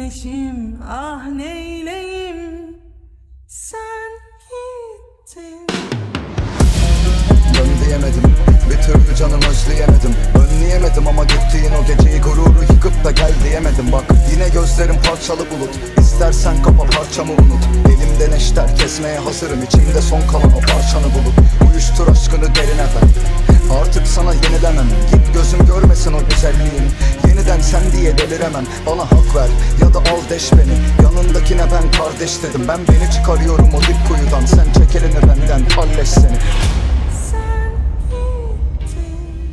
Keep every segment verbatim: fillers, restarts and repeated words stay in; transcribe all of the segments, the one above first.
güneşim, ah neyleyim, sen gittin. Dön diyemedim, bir türlü canım özleyemedim. Önleyemedim ama gittiğin o geceyi, gururu yıkıp da gel diyemedim. Bak yine gözlerim parçalı bulut, İstersen kapa parçamı unut. Elimde neşter kesmeye hazırım, içimde son kalan o parçanı bulup uyuştur aşkını derine ver. Artık sana yenilemem, git gözüm görmesin o güzelliğini. Yeniden sen diye deliremem, bana hak ver ya da al deş beni. Yanındakine ben kardeş dedim, ben beni çıkarıyorum o dip kuyudan. Sen çek elini benden, halleş seni. Sen gittin,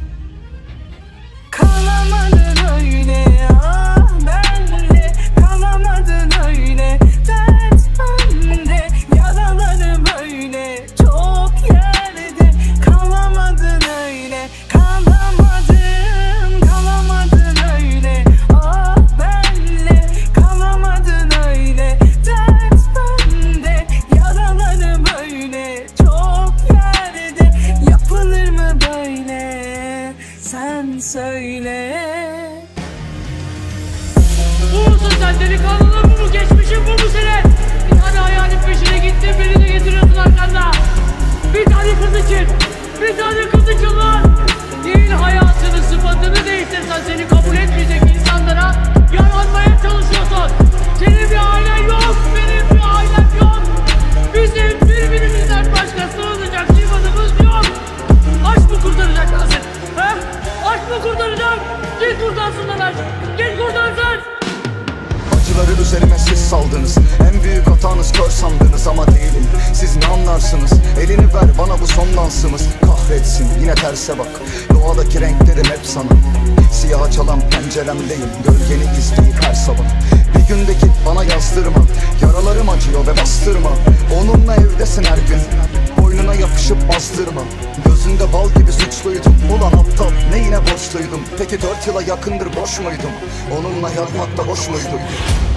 kalamadın öyle, ah benle kalamadın öyle. Dert bende, yaralarım öyle, çok yerde. Kalamadın öyle, kalamadım, kalamadın öyle, ah benle kalamadın öyle. Dert bende, yaralarım öyle, çok yerde. Yapılır mı böyle, sen söyle. Bu musun sen, delikanlılığın bu mu, geçmişin bu mu senin? Bir tane hayalin peşine gittin, beni de getiriyorsun arkanda. Bir tane kız için, bir tane kız için lan. Değil hayatını, sıfatını değiştirsen seni kabul etmeyecek insanlara yaranmaya çalışıyorsun. Senin bir ailen yok, benim bir ailem yok. Bizim birbirimizden başka sığınacak limanımız yok. Aşk mı kurtaracak lan seni? He? Aşk mı kurtaracak? Git kurtarsın lan aşk, git kurtarsın. Acıları üzerime siz saldınız, en büyük hatanız kör sandınız ama değilim. Siz ne anlarsınız, elini ver bana bu son dansımız. Kahretsin yine terse bak, doğadaki renklerim hep sana. Siyah çalan penceremdeyim, gölgeni izleyip her sabah. Bir günde git bana yazdırma, yaralarım acıyor ve bastırma. Onunla evdesin her gün, boynuna yapışıp bastırma. Gözünde bal gibi suçluydum, ulan aptal neyine borçluydum. Peki dört yıla yakındır boş muydum, onunla yatmakta boş muydum?